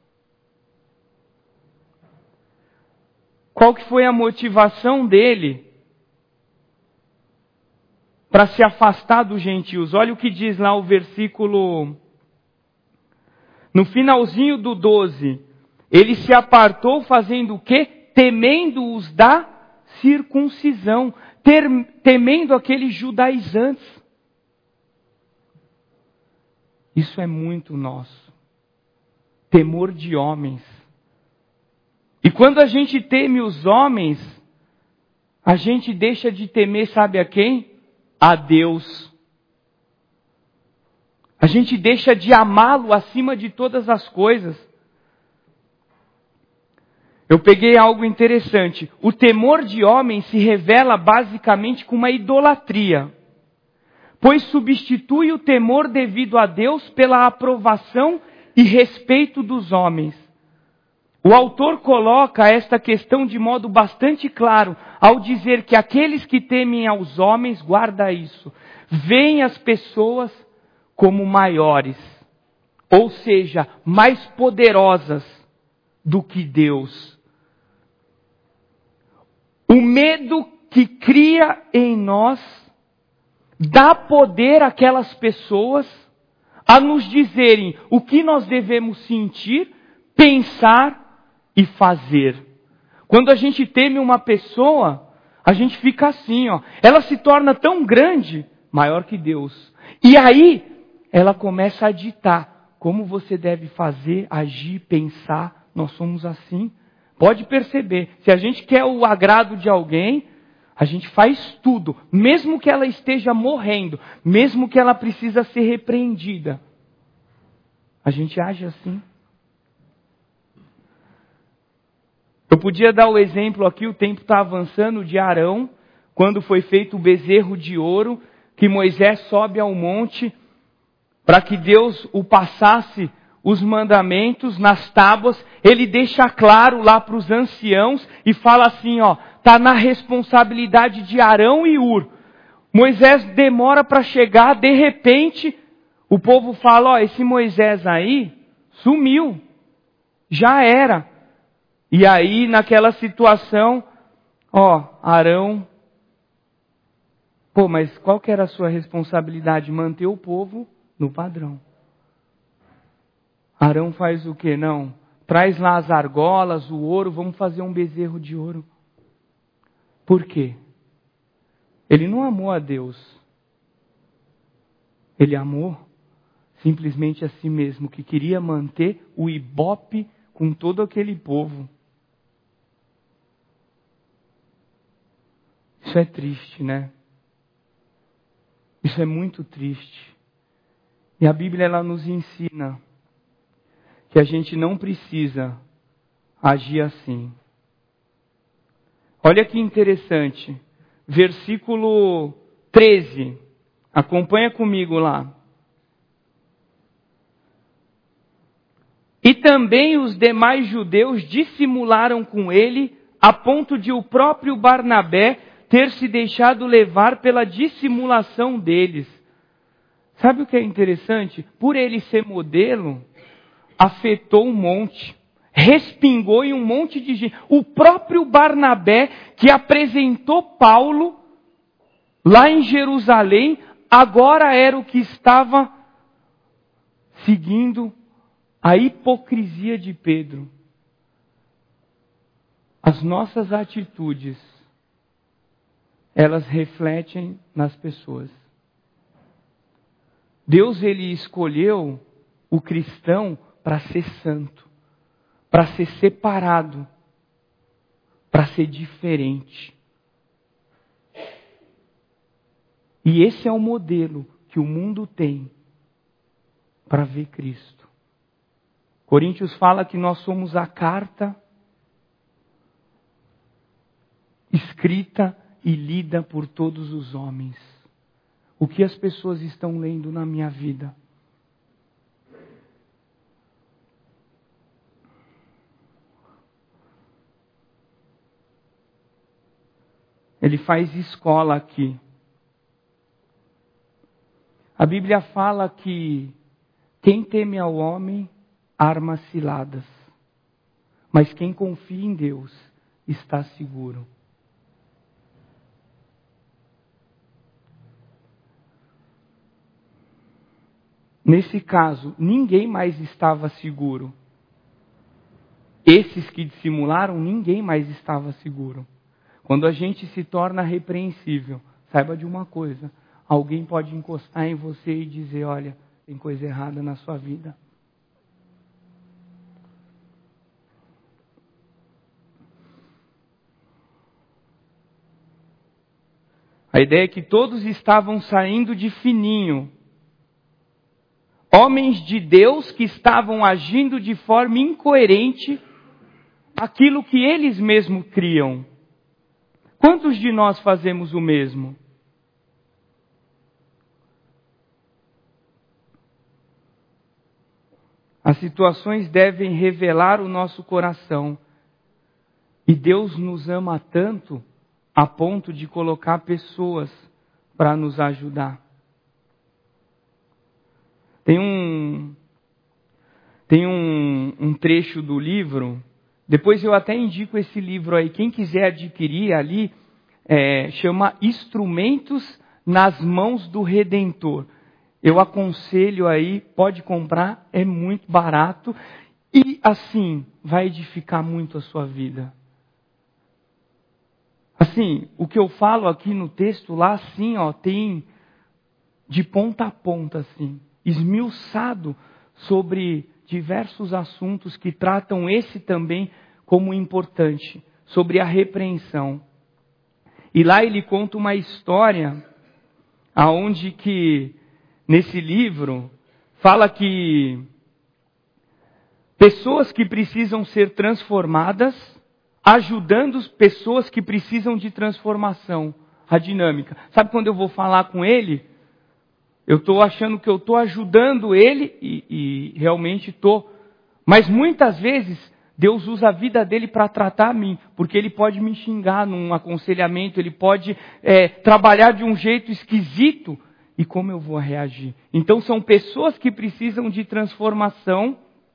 Qual que foi a motivação dele para se afastar dos gentios? Olha o que diz lá o versículo, no finalzinho do doze. Ele se apartou fazendo o quê? Temendo-os da circuncisão, ter, temendo aqueles judaizantes. Isso é muito nosso. Temor de homens. E quando a gente teme os homens, a gente deixa de temer, sabe a quem? A Deus. A gente deixa de amá-lo acima de todas as coisas. Eu peguei algo interessante. O temor de homens se revela basicamente com uma idolatria, pois substitui o temor devido a Deus pela aprovação e respeito dos homens. O autor coloca esta questão de modo bastante claro, ao dizer que aqueles que temem aos homens, guarda isso, veem as pessoas como maiores, ou seja, mais poderosas do que Deus. O medo que cria em nós dá poder àquelas pessoas a nos dizerem o que nós devemos sentir, pensar e fazer. Quando a gente teme uma pessoa, a gente fica assim, ó. Ela se torna tão grande, maior que Deus. E aí, ela começa a ditar como você deve fazer, agir, pensar. Nós somos assim. Pode perceber, se a gente quer o agrado de alguém, a gente faz tudo, mesmo que ela esteja morrendo, mesmo que ela precisa ser repreendida. A gente age assim. Eu podia dar o exemplo aqui, o tempo está avançando, de Arão, quando foi feito o bezerro de ouro, que Moisés sobe ao monte, para que Deus o passasse os mandamentos nas tábuas, ele deixa claro lá para os anciãos e fala assim, ó, está na responsabilidade de Arão e Hur. Moisés demora para chegar, de repente, o povo fala, ó, esse Moisés aí sumiu, já era. E aí, naquela situação, ó, Arão, pô, mas qual que era a sua responsabilidade? Manter o povo no padrão. Arão faz o quê? Não, traz lá as argolas, o ouro, vamos fazer um bezerro de ouro. Por quê? Ele não amou a Deus. Ele amou simplesmente a si mesmo, que queria manter o ibope com todo aquele povo. Isso é triste, né? Isso é muito triste. E a Bíblia, ela nos ensina que a gente não precisa agir assim. Olha que interessante. Versículo treze. Acompanha comigo lá. E também os demais judeus dissimularam com ele, a ponto de o próprio Barnabé ter se deixado levar pela dissimulação deles. Sabe o que é interessante? Por ele ser modelo, afetou um monte, respingou em um monte de gente. O próprio Barnabé, que apresentou Paulo lá em Jerusalém, agora era o que estava seguindo a hipocrisia de Pedro. As nossas atitudes, elas refletem nas pessoas. Deus, ele escolheu o cristão para ser santo. para ser separado, para ser diferente. E esse é o modelo que o mundo tem para ver Cristo. Coríntios fala que nós somos a carta escrita e lida por todos os homens. O que as pessoas estão lendo na minha vida? Ele faz escola aqui. A Bíblia fala que quem teme ao homem arma ciladas, mas quem confia em Deus está seguro. Nesse caso, ninguém mais estava seguro. Esses que dissimularam, ninguém mais estava seguro. Quando a gente se torna repreensível, saiba de uma coisa: alguém pode encostar em você e dizer, olha, tem coisa errada na sua vida. A ideia é que todos estavam saindo de fininho. Homens de Deus que estavam agindo de forma incoerente aquilo que eles mesmos criam. Quantos de nós fazemos o mesmo? As situações devem revelar o nosso coração. E Deus nos ama tanto a ponto de colocar pessoas para nos ajudar. Tem um, tem um, um trecho do livro, depois eu até indico esse livro aí, quem quiser adquirir ali, é, chama Instrumentos nas Mãos do Redentor. Eu aconselho aí, pode comprar, é muito barato e assim, vai edificar muito a sua vida. Assim, o que eu falo aqui no texto lá, assim, ó, tem de ponta a ponta, assim, esmiuçado sobre diversos assuntos que tratam esse também como importante, sobre a repreensão. E lá ele conta uma história aonde que, nesse livro, fala que pessoas que precisam ser transformadas, ajudando pessoas que precisam de transformação, a dinâmica. Sabe quando eu vou falar com ele, eu estou achando que eu estou ajudando ele, e, e realmente estou, mas muitas vezes Deus usa a vida dele para tratar a mim, porque ele pode me xingar num aconselhamento, ele pode é, trabalhar de um jeito esquisito, e como eu vou reagir? Então são pessoas que precisam de transformação,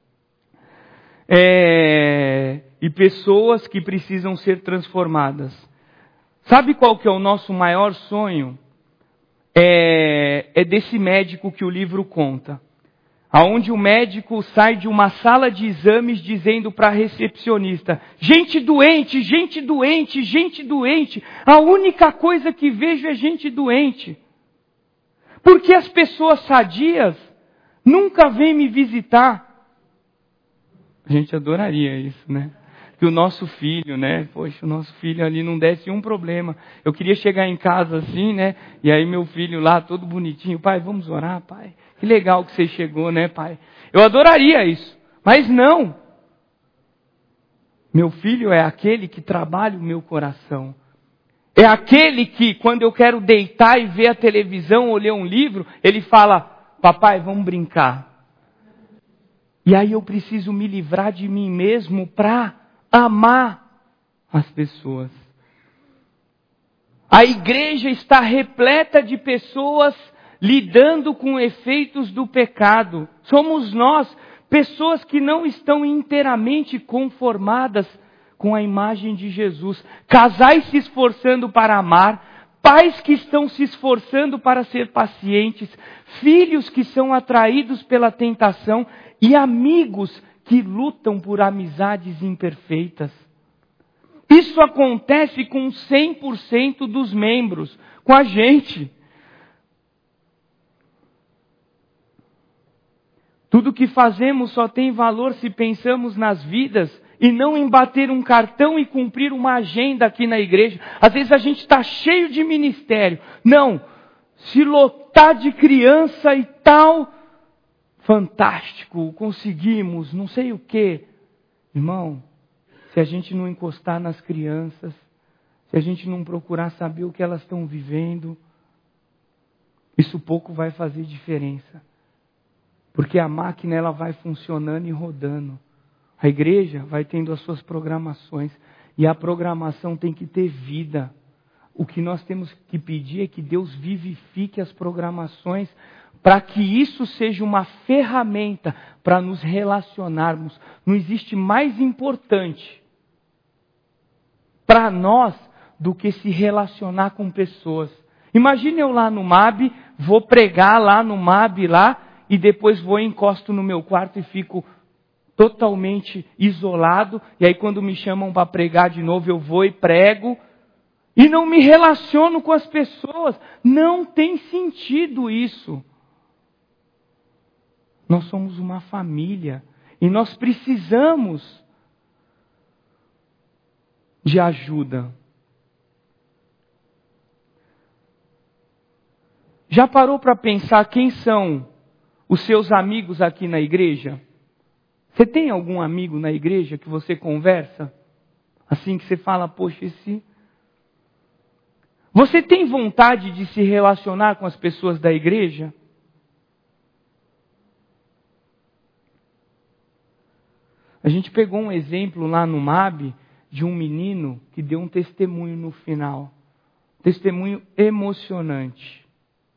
é, e pessoas que precisam ser transformadas. Sabe qual que é o nosso maior sonho? É, é desse médico que o livro conta. Aonde o médico sai de uma sala de exames dizendo para a recepcionista, gente doente, gente doente, gente doente. A única coisa que vejo é gente doente. Porque as pessoas sadias nunca vêm me visitar. A gente adoraria isso, né? Que o nosso filho, né? Poxa, o nosso filho ali não desse um problema. Eu queria chegar em casa assim, né? E aí meu filho lá, todo bonitinho. Pai, vamos orar, pai. Que legal que você chegou, né, pai? Eu adoraria isso. Mas não. Meu filho é aquele que trabalha o meu coração. É aquele que, quando eu quero deitar e ver a televisão ou ler um livro, ele fala, papai, vamos brincar. E aí eu preciso me livrar de mim mesmo para amar as pessoas. A igreja está repleta de pessoas lidando com efeitos do pecado. Somos nós, pessoas que não estão inteiramente conformadas com a imagem de Jesus. Casais se esforçando para amar, pais que estão se esforçando para ser pacientes, filhos que são atraídos pela tentação e amigos que lutam por amizades imperfeitas. Isso acontece com cem por cento dos membros, com a gente. Tudo que fazemos só tem valor se pensamos nas vidas e não em bater um cartão e cumprir uma agenda aqui na igreja. Às vezes a gente está cheio de ministério. Não, se lotar de criança e tal, fantástico, conseguimos, não sei o quê. Irmão, se a gente não encostar nas crianças, se a gente não procurar saber o que elas estão vivendo, isso pouco vai fazer diferença. Porque a máquina ela vai funcionando e rodando. A igreja vai tendo as suas programações. E a programação tem que ter vida. O que nós temos que pedir é que Deus vivifique as programações para que isso seja uma ferramenta para nos relacionarmos. Não existe mais importante para nós do que se relacionar com pessoas. Imagine eu lá no M A B, vou pregar lá no M A B lá, e depois vou e encosto no meu quarto e fico totalmente isolado. E aí quando me chamam para pregar de novo, eu vou e prego. E não me relaciono com as pessoas. Não tem sentido isso. Nós somos uma família. E nós precisamos de ajuda. Já parou para pensar quem são os seus amigos aqui na igreja? Você tem algum amigo na igreja que você conversa? Assim que você fala, poxa, esse... Você tem vontade de se relacionar com as pessoas da igreja? A gente pegou um exemplo lá no M A B de um menino que deu um testemunho no final. Testemunho emocionante.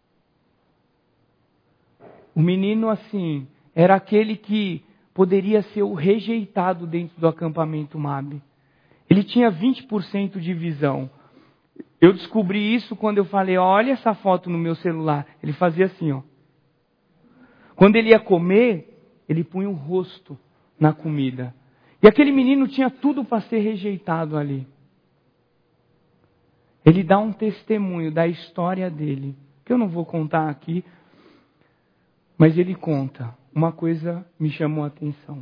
O menino, assim, era aquele que poderia ser o rejeitado dentro do acampamento M A B. Ele tinha vinte por cento de visão. Eu descobri isso quando eu falei, olha essa foto no meu celular. Ele fazia assim, ó. Quando ele ia comer, ele punha o rosto na comida. E aquele menino tinha tudo para ser rejeitado ali. Ele dá um testemunho da história dele, que eu não vou contar aqui, mas ele conta. Uma coisa me chamou a atenção.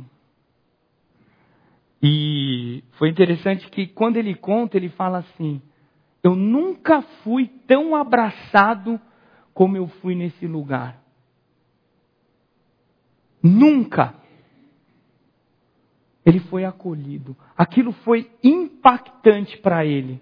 E foi interessante que quando ele conta, ele fala assim, eu nunca fui tão abraçado como eu fui nesse lugar. Nunca. Ele foi acolhido. Aquilo foi impactante para ele.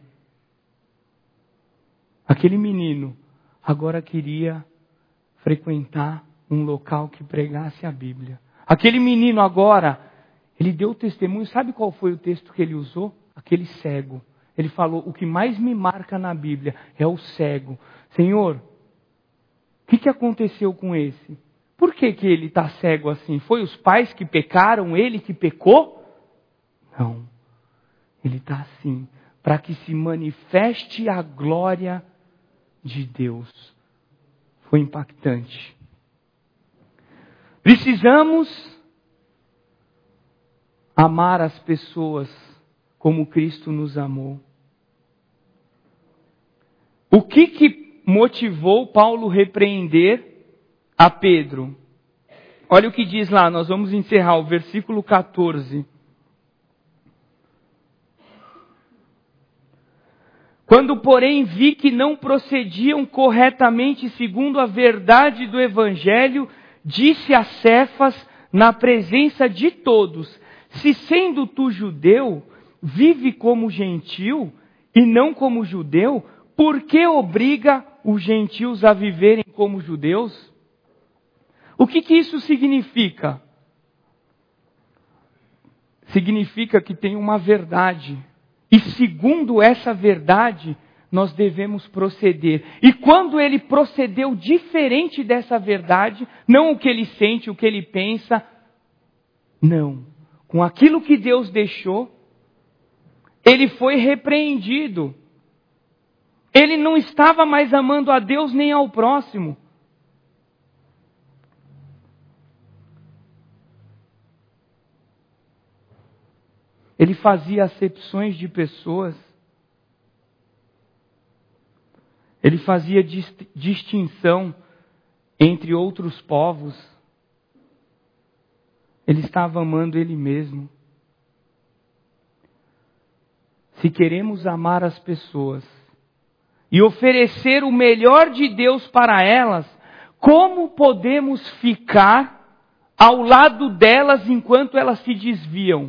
Aquele menino agora queria frequentar um local que pregasse a Bíblia. Aquele menino agora, ele deu testemunho. Sabe qual foi o texto que ele usou? Aquele cego. Ele falou, o que mais me marca na Bíblia é o cego. Senhor, o que, que aconteceu com esse? Por que, que ele está cego assim? Foi os pais que pecaram? Ele que pecou? Não. Ele está assim, para que se manifeste a glória de Deus. Foi impactante. Precisamos amar as pessoas como Cristo nos amou. O que que motivou Paulo repreender a Pedro? Olha o que diz lá, nós vamos encerrar o versículo catorze. Quando, porém, vi que não procediam corretamente segundo a verdade do Evangelho, disse a Cefas, na presença de todos, se sendo tu judeu, vive como gentil e não como judeu, por que obriga os gentios a viverem como judeus? O que que isso significa? Significa que tem uma verdade. E segundo essa verdade, nós devemos proceder. E quando ele procedeu diferente dessa verdade, não o que ele sente, o que ele pensa, não. Com aquilo que Deus deixou, ele foi repreendido. Ele não estava mais amando a Deus nem ao próximo. Ele fazia acepções de pessoas. Ele fazia distinção entre outros povos. Ele estava amando Ele mesmo. Se queremos amar as pessoas e oferecer o melhor de Deus para elas, como podemos ficar ao lado delas enquanto elas se desviam?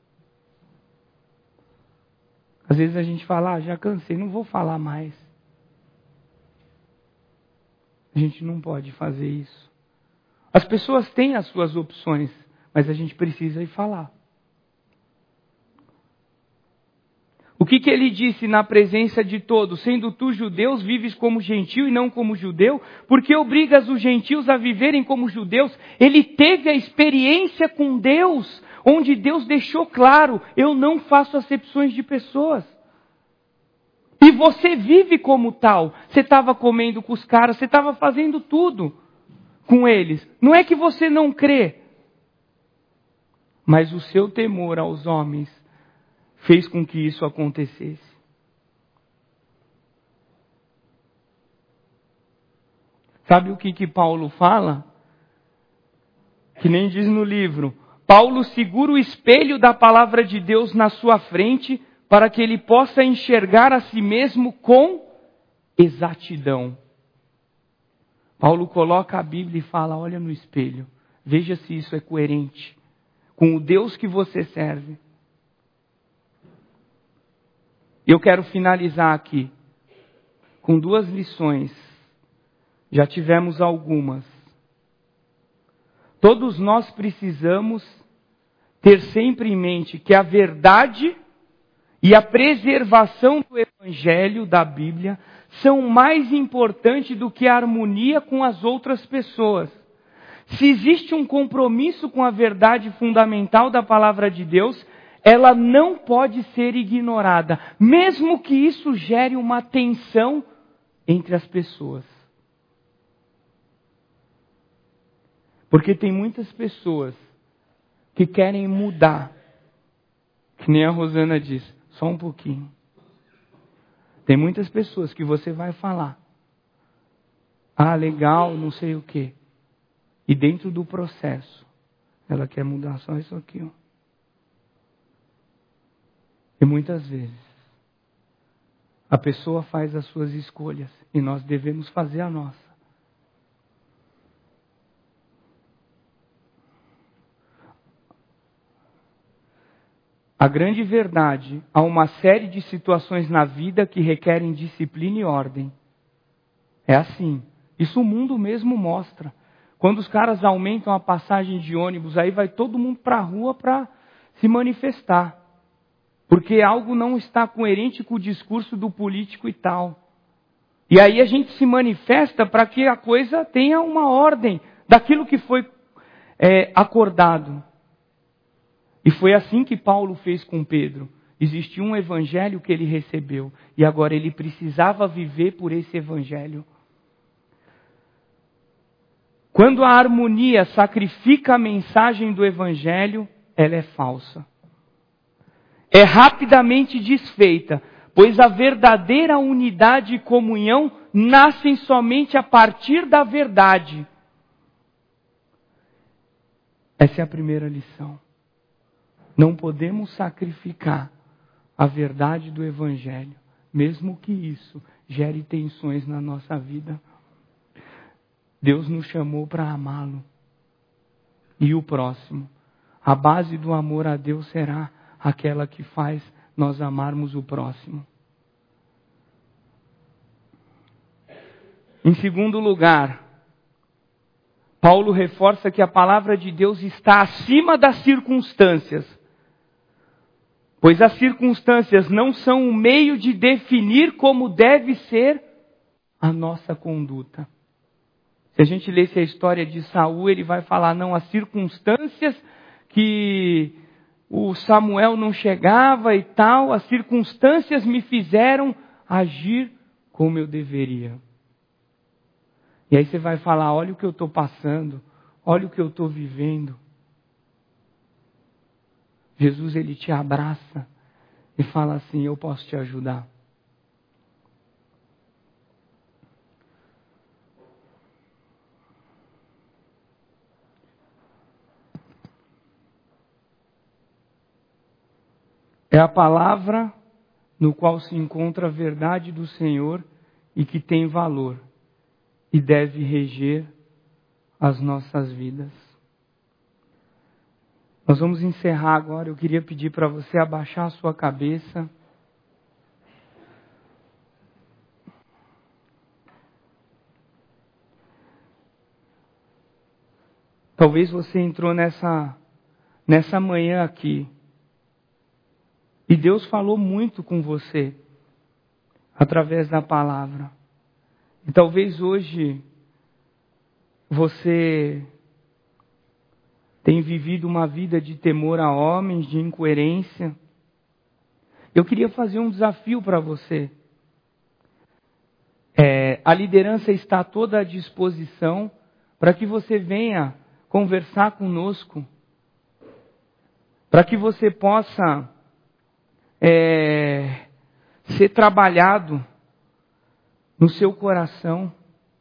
Às vezes a gente fala, ah, já cansei, não vou falar mais. A gente não pode fazer isso. As pessoas têm as suas opções, mas a gente precisa ir falar. O que, que ele disse na presença de todos? Sendo tu judeus, vives como gentil e não como judeu? Porque obrigas os gentios a viverem como judeus? Ele teve a experiência com Deus, onde Deus deixou claro, eu não faço acepções de pessoas. E você vive como tal. Você estava comendo com os caras, você estava fazendo tudo com eles. Não é que você não crê, mas o seu temor aos homens fez com que isso acontecesse. Sabe o que que Paulo fala? Que nem diz no livro. Paulo segura o espelho da palavra de Deus na sua frente para que ele possa enxergar a si mesmo com exatidão. Paulo coloca a Bíblia e fala, olha no espelho, veja se isso é coerente com o Deus que você serve. Eu quero finalizar aqui com duas lições. Já tivemos algumas. Todos nós precisamos ter sempre em mente que a verdade e a preservação do Evangelho da Bíblia são mais importantes do que a harmonia com as outras pessoas. Se existe um compromisso com a verdade fundamental da palavra de Deus, ela não pode ser ignorada, mesmo que isso gere uma tensão entre as pessoas. Porque tem muitas pessoas que querem mudar, que nem a Rosana diz, só um pouquinho. Tem muitas pessoas que você vai falar, ah, legal, não sei o quê. E dentro do processo, ela quer mudar só isso aqui, ó. E muitas vezes, a pessoa faz as suas escolhas e nós devemos fazer a nossa. A grande verdade, há uma série de situações na vida que requerem disciplina e ordem. É assim. Isso o mundo mesmo mostra. Quando os caras aumentam a passagem de ônibus, aí vai todo mundo para a rua para se manifestar. Porque algo não está coerente com o discurso do político e tal. E aí a gente se manifesta para que a coisa tenha uma ordem daquilo que foi é, acordado. E foi assim que Paulo fez com Pedro. Existia um evangelho que ele recebeu. E agora ele precisava viver por esse evangelho. Quando a harmonia sacrifica a mensagem do evangelho, ela é falsa. É rapidamente desfeita, pois a verdadeira unidade e comunhão nascem somente a partir da verdade. Essa é a primeira lição. Não podemos sacrificar a verdade do Evangelho, mesmo que isso gere tensões na nossa vida. Deus nos chamou para amá-lo. E o próximo. A base do amor a Deus será aquela que faz nós amarmos o próximo. Em segundo lugar, Paulo reforça que a palavra de Deus está acima das circunstâncias. Pois as circunstâncias não são o meio de definir como deve ser a nossa conduta. Se a gente lesse a história de Saul, ele vai falar, não, as circunstâncias que o Samuel não chegava e tal, as circunstâncias me fizeram agir como eu deveria. E aí você vai falar, olha o que eu estou passando, olha o que eu estou vivendo. Jesus, ele te abraça e fala assim, eu posso te ajudar. É a palavra no qual se encontra a verdade do Senhor e que tem valor e deve reger as nossas vidas. Nós vamos encerrar agora. Eu queria pedir para você abaixar a sua cabeça. Talvez você entrou nessa, nessa manhã aqui e Deus falou muito com você através da palavra. E talvez hoje você tenha vivido uma vida de temor a homens, de incoerência. Eu queria fazer um desafio para você. É, a liderança está toda à disposição para que você venha conversar conosco, para que você possa é, ser trabalhado no seu coração.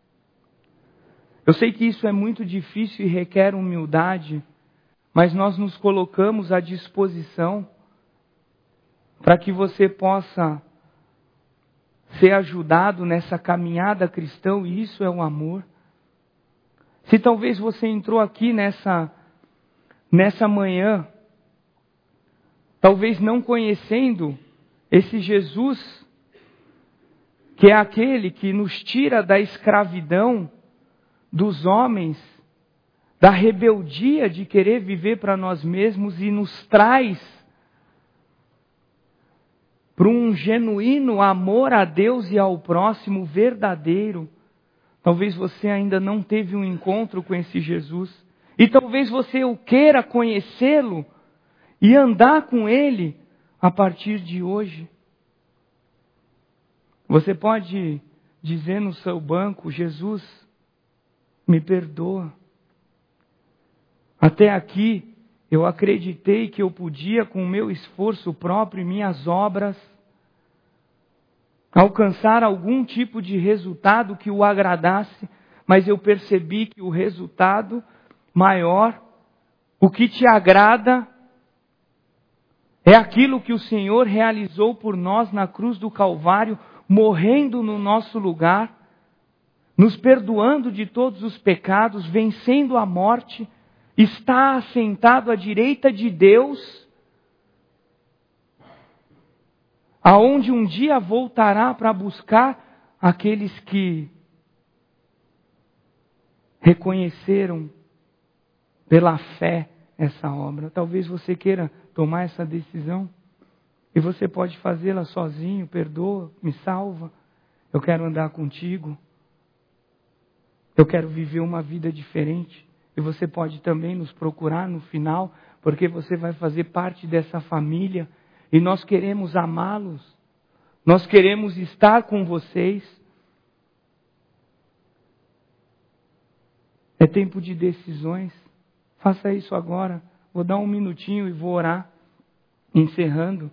Eu sei que isso é muito difícil e requer humildade, mas nós nos colocamos à disposição para que você possa ser ajudado nessa caminhada cristã, e isso é o amor. Se talvez você entrou aqui nessa, nessa manhã, talvez não conhecendo esse Jesus, que é aquele que nos tira da escravidão dos homens, da rebeldia de querer viver para nós mesmos e nos traz para um genuíno amor a Deus e ao próximo verdadeiro. Talvez você ainda não teve um encontro com esse Jesus. E talvez você o queira conhecê-lo e andar com Ele a partir de hoje. Você pode dizer no seu banco: Jesus, me perdoa. Até aqui eu acreditei que eu podia, com o meu esforço próprio e minhas obras, alcançar algum tipo de resultado que o agradasse, mas eu percebi que o resultado maior, o que te agrada, é aquilo que o Senhor realizou por nós na cruz do Calvário, morrendo no nosso lugar, nos perdoando de todos os pecados, vencendo a morte, está assentado à direita de Deus, aonde um dia voltará para buscar aqueles que reconheceram pela fé essa obra. Talvez você queira tomar essa decisão e você pode fazê-la sozinho. Perdoa, me salva, eu quero andar contigo, eu quero viver uma vida diferente. E você pode também nos procurar no final, porque você vai fazer parte dessa família. E nós queremos amá-los. Nós queremos estar com vocês. É tempo de decisões. Faça isso agora. Vou dar um minutinho e vou orar, encerrando.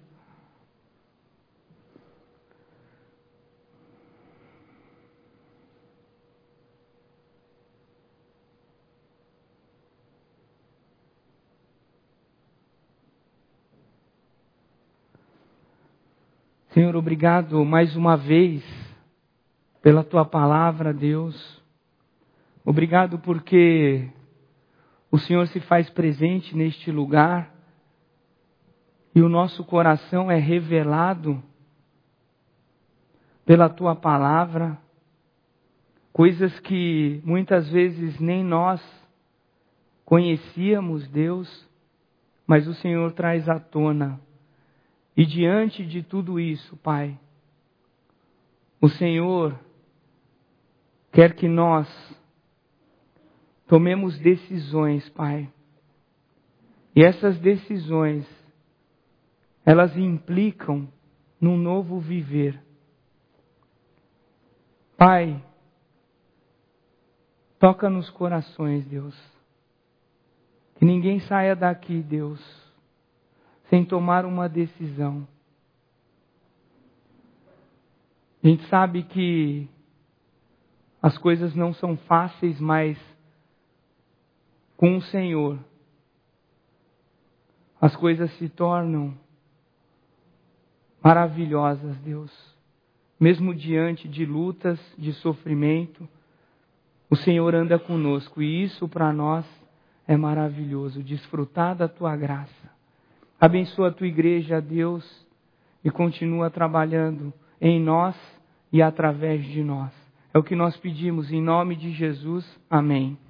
Senhor, obrigado mais uma vez pela Tua palavra, Deus. Obrigado porque o Senhor se faz presente neste lugar e o nosso coração é revelado pela Tua palavra. Coisas que muitas vezes nem nós conhecíamos, Deus, mas o Senhor traz à tona. E diante de tudo isso, Pai, o Senhor quer que nós tomemos decisões, Pai. E essas decisões, elas implicam num novo viver. Pai, toca nos corações, Deus. Que ninguém saia daqui, Deus, sem tomar uma decisão. A gente sabe que as coisas não são fáceis, mas com o Senhor as coisas se tornam maravilhosas, Deus. Mesmo diante de lutas, de sofrimento, o Senhor anda conosco e isso para nós é maravilhoso, desfrutar da Tua graça. Abençoa a Tua igreja, Deus, e continua trabalhando em nós e através de nós. É o que nós pedimos em nome de Jesus. Amém.